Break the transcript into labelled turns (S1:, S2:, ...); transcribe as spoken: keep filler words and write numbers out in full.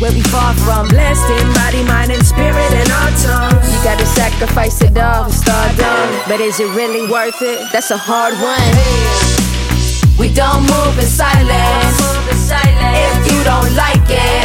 S1: where we far from. Blessed in body, mind, and spirit, and our tongues. You gotta sacrifice it all for stardom. But is it really worth it? That's a hard one. We don't move in silence. If you don't like it,